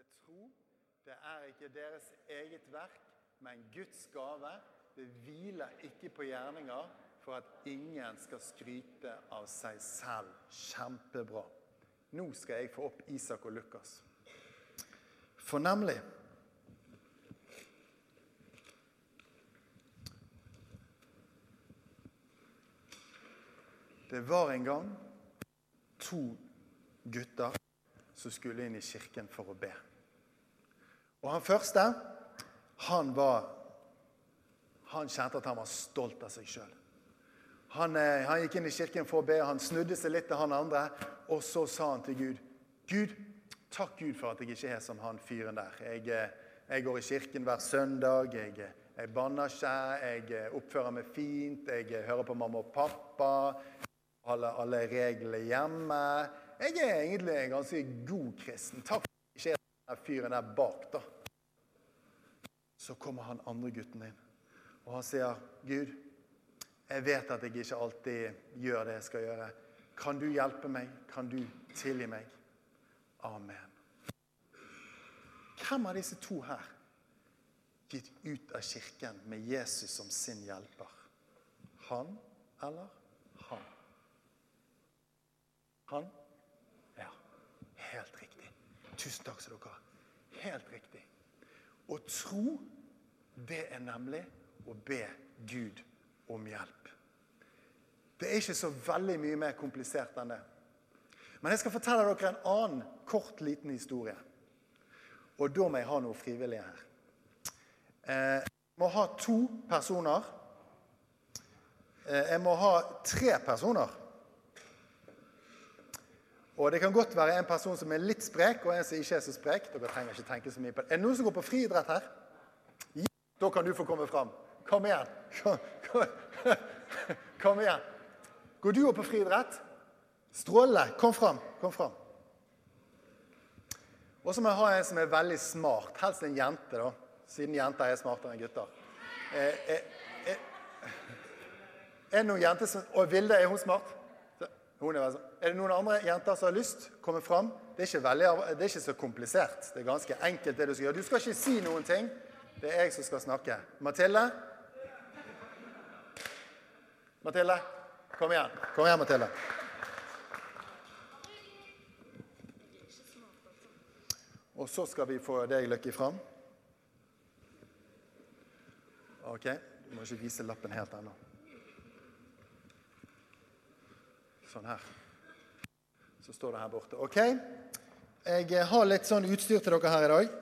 tro, det ikke deres eget verk, men Guds gave. Det hviler ikke på gjerninger, for at ingen skal skryte av seg selv. Kjempebra. Nå skal jeg få opp Isak og Lukas. For nemlig, det var en gang 2 gutter som skulle inn i kirken for å be. Og han første, han kjente at han var stolt av seg selv. Han gikk inn i kirken for å be, han snudde seg litt til han andre, og så sa han til Gud, Gud, takk Gud for at jeg ikke som han fyren der. Jeg går i kirken hver søndag, jeg banner ikke, jeg oppfører meg fint, jeg hører på mamma og pappa, alle reglene hjemme. Jeg egentlig en ganske god kristen. Takk for at jeg ikke den fyren der bak da. Så kommer han andre gutten inn, og han sier, Gud, jeg vet at jeg ikke alltid gjør det jeg skal gjøre. Kan du hjelpe meg? Kan du tilgi meg? Amen. Hvem av disse 2 her gitt ut av kirken med Jesus som sin hjelper? Han eller han? Han? Ja, helt riktig. Tusen takk skal dere ha. Helt riktig. Å tro, det nemlig å be Gud om hjelp. Det ikke så veldig mye mer komplisert enn det. Men jeg skal fortelle dere en annen kort liten historie. Og da må jeg ha noe frivillig her. Jeg må ha 2 personer. Jeg må ha 3 personer. Og det kan godt være en person som litt sprek, og en som ikke så sprek. Dere trenger ikke tenke så mye på det. Det noen som går på friidrett her? Ja, da kan du få komme frem. Kom igjen. Kom igjen. Går du opp på friidrett? Stråle. Kom frem. Kom frem. Og så må jeg ha en som veldig smart. Helst en jente da. Siden jenter smartere enn gutter. Noen jenter som... Og Vilde, hun smart? Hun sånn. Det noen andre jenter som har lyst? Komme frem. Det ikke så komplisert. Det ganske enkelt det du skal gjøre. Du skal ikke si noen ting. Det jeg som skal snakke. Mathilde? Mathilde? Kom igjen. Kom igjen, Mathilde. Og så skal vi få deg Løkke frem. Ok, du må ikke vise lappen helt ennå. Sånn her. Så står det her borte. Ok, jeg har litt sånn utstyr til dere her i dag.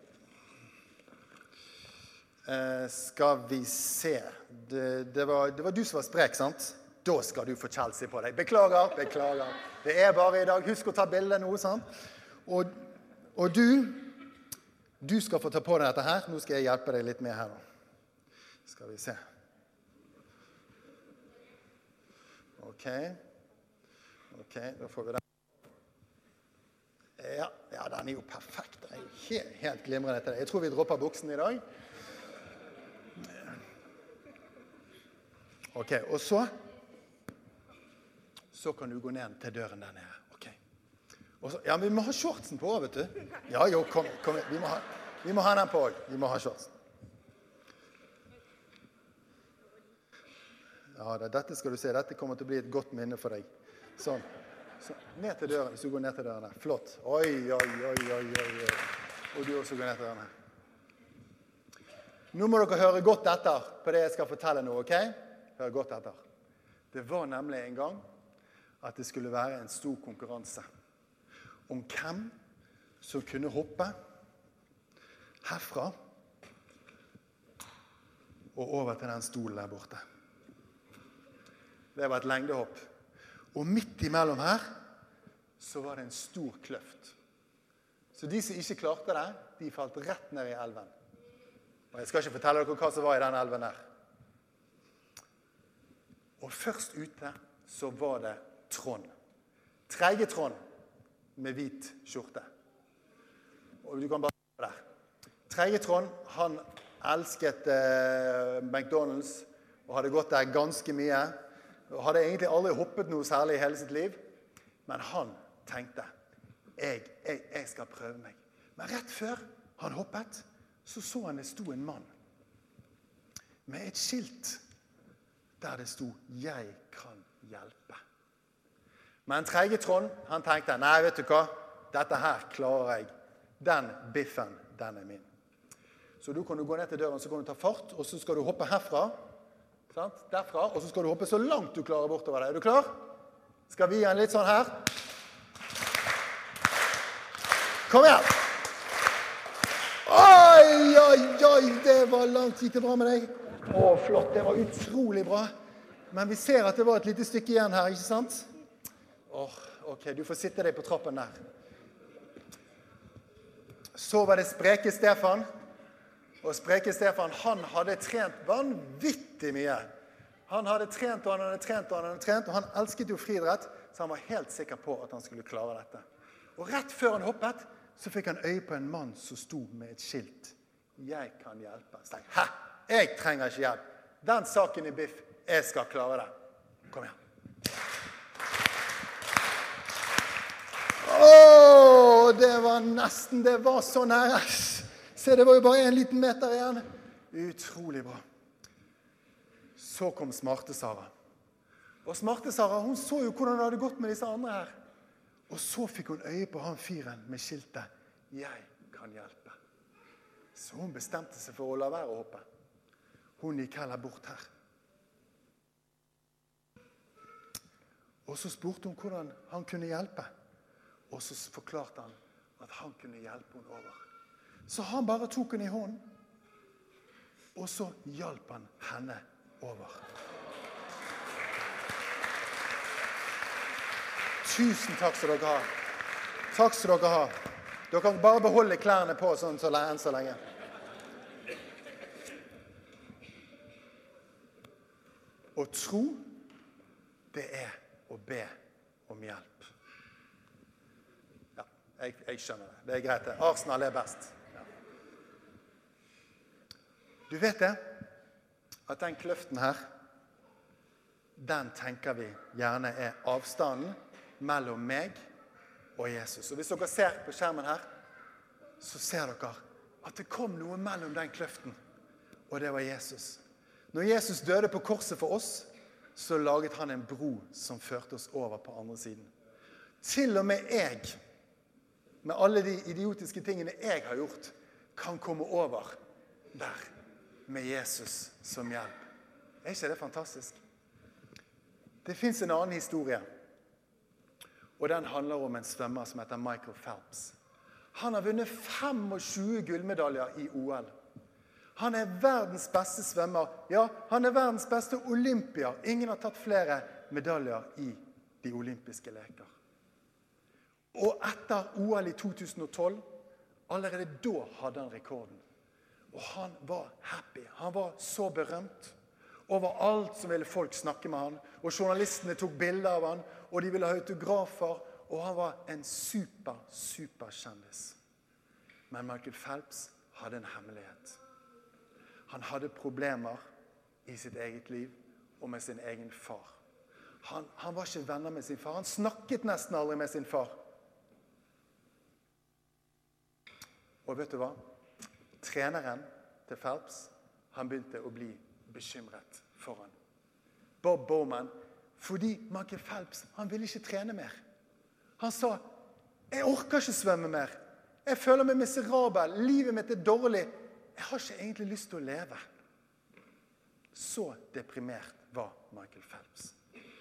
Skal vi se. Det var du som var sprek, sant? Da skal du få Chelsea på deg. Beklager. Det bare i dag. Husk å ta bildet noe, sant? Og du skal få ta på deg dette her. Nå skal jeg hjelpe deg litt med her nå. Skal vi se. Ok, da får vi den. Ja, den jo perfekt. Den jo helt glimrende til det. Jeg tror vi dropper buksen i dag. Ok, og så kan du gå ned til døren der nede. Ok. Og så, ja, men vi må ha shortsen på, vet du. Ja, jo, kom. Vi må ha den på også. Vi må ha shortsen. Ja, dette skal du se. Dette kommer til å bli et godt minne for deg. Sånn. Ned til døren, hvis du går ned til døren her. Flott. Oi. Og du også går ned til døren her. Nå må dere høre godt etter på det jeg skal fortelle nå, ok? Hør godt etter. Det var nemlig en gang at det skulle være en stor konkurranse om hvem som kunne hoppe herfra og over til den stolen der borte. Det var et lengdehopp. Og midt imellom her, så var det en stor kløft. Så de som ikke klarte det, de falt rett ned i elven. Og jeg skal ikke fortelle dere hva som var i den elven der. Og først ute, så var det Trond. Tredje Trond med hvit skjorte. Og du kan bare se der. Tredje Trond, han elsket McDonald's og hadde gått der ganske mye. Og hadde egentlig aldri hoppet noe særlig i hele sitt liv. Men han tenkte, jeg skal prøve meg. Men rett før han hoppet, så han det sto en mann med et skilt der det sto «Jeg kan hjelpe». Men tredje Trond, han tenkte, nei, vet du hva? Dette her klarer jeg. Den biffen, den er min. Så du kan gå ned til døren, så kan du ta fart, og så skal du hoppe herfra, sant? Derfra, og så skal du hoppe så langt du klarer bortover deg. Er du klar? Skal vi gi en litt sånn her? Kom igjen! Oi, oi, oi, det var langt. Gikk det bra med deg? Å, flott, det var utrolig bra. Men vi ser at det var et lite stykke igjen her, ikke sant? Ok, du får sitte deg på trappen der. Så var det Spreke Stefan. Og Spreke Stefan, han hadde trent vanvittig mye. Han hadde trent, og han hadde trent, og han hadde trent, og han elsket jo friidrett, så han var helt sikker på at han skulle klare dette. Og rett før han hoppet, så fikk han øye på en mann som sto med et skilt. Jeg kan hjelpe. Så tenkte jeg, jeg trenger ikke hjelp. Den saken i biff, jeg skal klare det. Kom igjen. Det var nesten, det var så nære. Se, det var jo bare en liten meter igjen. Utrolig bra. Så kom smarte Sara. Og smarte Sara, hun så jo hvordan det hadde gått med disse andre her. Og så fikk hun øye på han fyren med skiltet. Jeg kan hjelpe. Så hun bestemte seg for å la være å hoppe. Hun gikk heller bort her. Og så spurte hun hvordan han kunne hjelpe. Og så forklarte han at han kunne hjelpe henne over. Så han bare tok henne i hånden, og så hjalp han henne over. Tusen takk skal dere ha. Takk skal dere ha. Dere kan bare beholde klærne på sånn enn så lenge. Å tro, det er å be om hjelp. Jeg skjønner det. Det er greit det. Arsenal er best. Ja. Du vet det, at den kløften her, den tenker vi gjerne er avstanden mellom meg og Jesus. Og hvis dere ser på skjermen her, så ser dere at det kom noe mellom den kløften, og det var Jesus. Når Jesus døde på korset for oss, så laget han en bro som førte oss over på andre siden. Til og med jeg, med alle de idiotiske tingene jeg har gjort, kan komme over der med Jesus som hjelp. Er ikke det fantastisk? Det finnes en annen historie, og den handler om en svømmer som heter Michael Phelps. Han har vunnet 25 gullmedaljer i OL. Han er verdens beste svømmer. Ja, han er verdens beste olympier. Ingen har tatt flere medaljer i de olympiske leker. Og etter OL i 2012, allerede da hadde han rekorden. Og han var happy. Han var så berømt. Overalt så ville folk snakke med han. Og journalistene tok bilder av han, og de ville ha autografer. Og han var en super kjendis. Men Michael Phelps hadde en hemmelighet. Han hadde problemer i sitt eget liv og med sin egen far. Han var ikke venner med sin far. Han snakket nesten aldri med sin far. Og vet du hva? Treneren til Phelps, han begynte å bli bekymret for han. Bob Bowman, fordi Michael Phelps, han ville ikke trene mer. Han sa, jeg orker ikke svømme mer. Jeg føler meg miserabel. Livet mitt er dårlig. Jeg har ikke egentlig lyst til å leve. Så deprimert var Michael Phelps.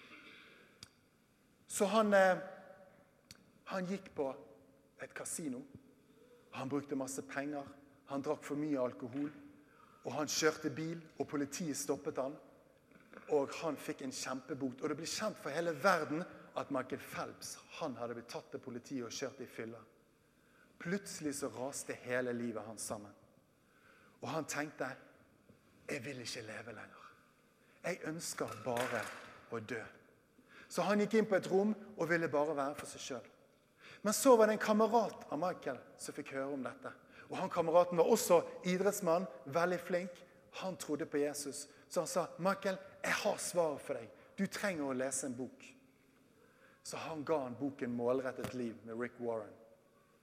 Så han gikk på et kasino. Han brukte masse penger. Han drakk for mye alkohol. Og han kjørte bil, og politiet stoppet han. Og han fikk en kjempebot. Og det ble kjent for hele verden at Michael Phelps, han hadde blitt tatt til politiet og kjørt i fylla. Plutselig så raste hele livet hans sammen. Og han tenkte, jeg vil ikke leve lenger. Jeg ønsker bare å dø. Så han gikk inn på et rom og ville bare være for seg selv. Men så var det en kamerat av Michael som fikk høre om dette. Og han kameraten var også idrettsmann, veldig flink. Han trodde på Jesus. Så han sa, Michael, jeg har svaret for deg. Du trenger å lese en bok. Så han ga han boken Målrettet liv med Rick Warren.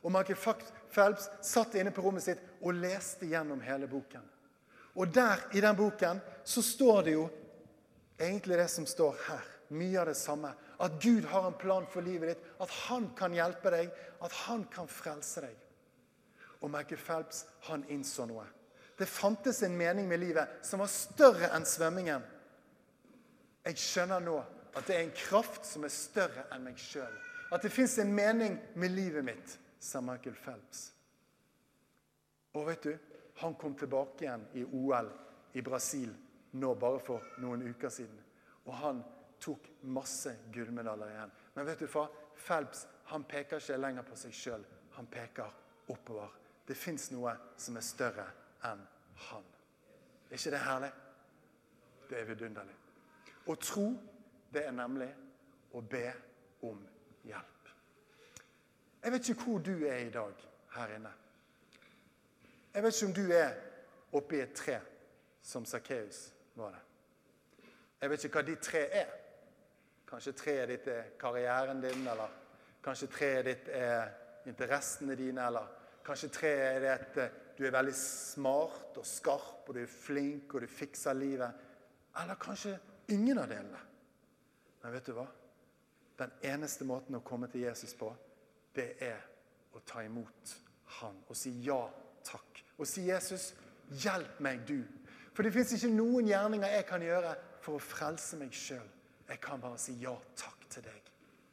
Og Michael Phelps satt inne på rommet sitt og leste gjennom hele boken. Og der i den boken så står det jo egentlig det som står her. Mye av det samme. At Gud har en plan for livet ditt. At han kan hjelpe deg. At han kan frelse deg. Og Michael Phelps, han innså noe. Det fantes en mening med livet som var større enn svømmingen. Jeg skjønner nå at det er en kraft som er større enn meg selv. At det finnes en mening med livet mitt, sa Michael Phelps. Og vet du, han kom tilbake igjen i OL i Brasil nå bare for noen uker siden. Og han tok masse gullmedaljer igjen. Men vet du hva? Phelps, han peker ikke lenger på seg selv. Han peker oppover. Det finnes noe som er større enn han. Er ikke det herlig? Det er vidunderlig. Å tro, det er nemlig å be om hjelp. Jeg vet ikke hvor du er i dag her inne. Jeg vet ikke om du er oppe i et tre, som Zacchaeus var det. Jeg vet ikke hva de tre er. Kanskje treet ditt er karrieren din, eller kanskje treet ditt er interessene dine, eller kanskje treet er at du er veldig smart og skarp, og du er flink, og du fikser livet. Eller kanskje ingen av delene. Men vet du hva? Den eneste måten å komme til Jesus på, det er å ta imot han, og si ja, takk. Og si, Jesus, hjelp meg du. For det finnes ikke noen gjerninger jeg kan gjøre for å frelse meg selv. Jeg kan bare si ja, takk til deg.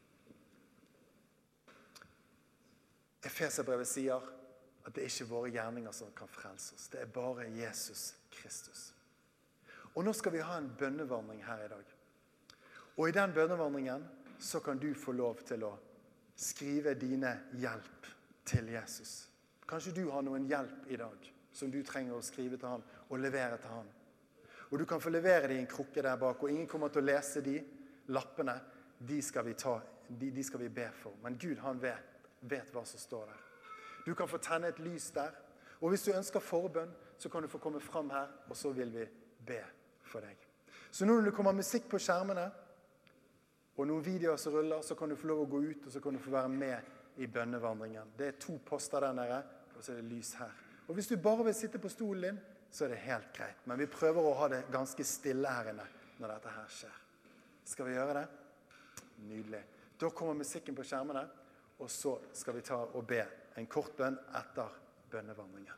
Efeserbrevet sier at det er ikke våre gjerninger som kan frelse oss. Det er bare Jesus Kristus. Og nå skal vi ha en bønnevandring her i dag. Og i den bønnevandringen så kan du få lov til å skrive dine hjelp til Jesus. Kanskje du har noen hjelp i dag som du trenger å skrive til han og levere til han. Og du kan få levere det i en krukke der bak, og ingen kommer til å lese de lappene. De skal vi be for. Men Gud, han vet hva som står der. Du kan få tenne et lys der. Og hvis du ønsker forbønn, så kan du få komme fram her, og så vil vi be for deg. Så nå når det kommer musikk på skjermene, og noen videoer som ruller, så kan du få lov å gå ut, og så kan du få være med i bønnevandringen. Det er 2 poster der nede, og så er det lys her. Og hvis du bare vil sitte på stolen din, så er det helt greit. Men vi prøver å ha det ganske stille her inne når dette her skjer. Skal vi gjøre det? Nydelig. Da kommer musikken på skjermene, og så skal vi ta og be en kort bønn etter bønnevandringen.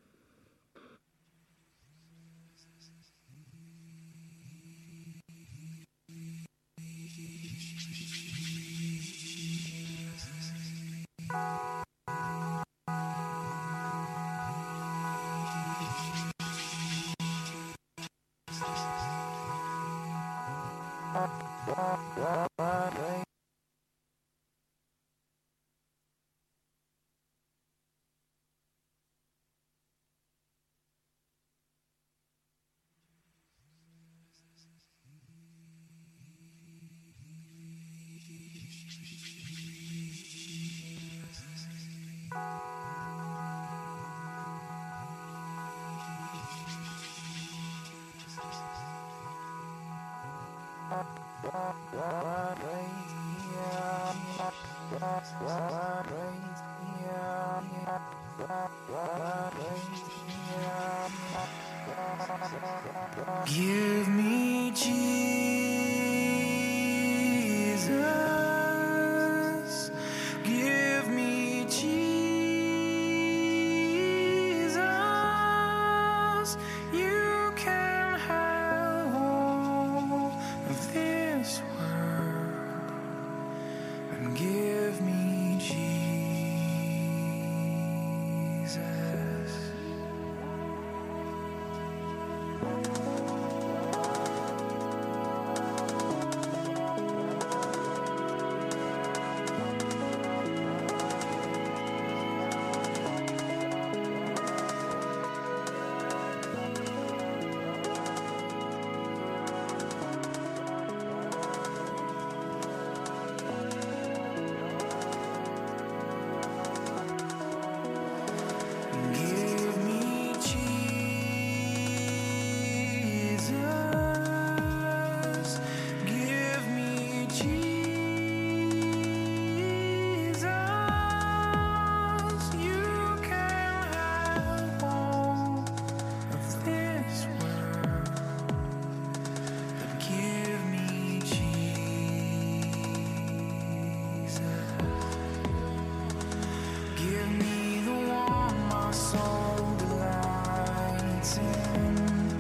Give me Jesus. Give me Jesus. You can have all of this world and give me Jesus. Give me the one my soul delights in.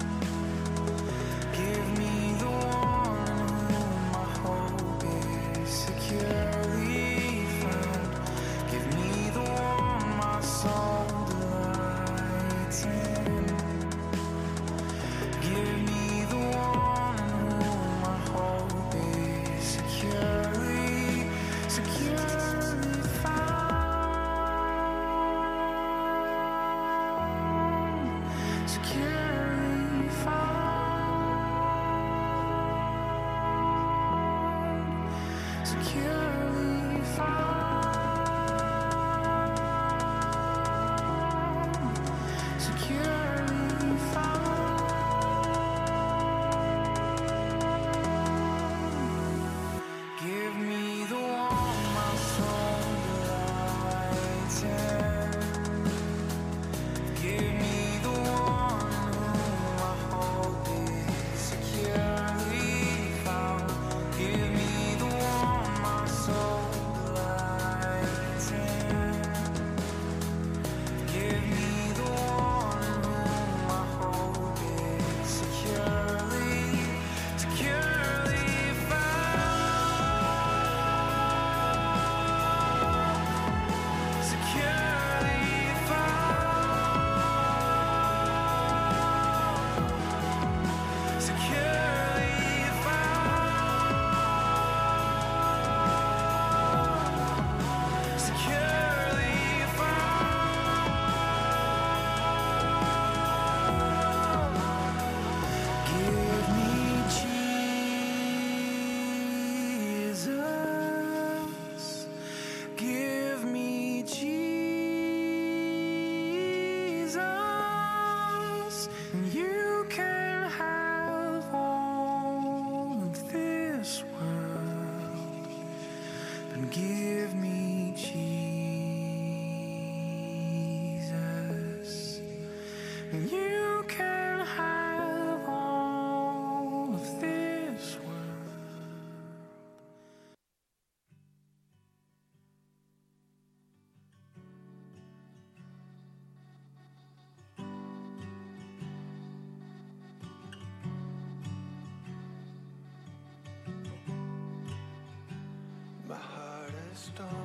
Give me the one in whom my hope is securely found. Give me the one my soul delights in. Give me the one in whom my hope is securely found. Securely found. Securely found. Securely found. Give me the one my soul delights in. Give me the one in whom my hope is securely found. Give me the one my soul delights in. Give me the one in whom my hope is securely found. Securely found. Securely found. Securely found. Give me Jesus. Give me Jesus. And you can have all of this world. But give me Jesus. And you can have all of this world. My heart is torn.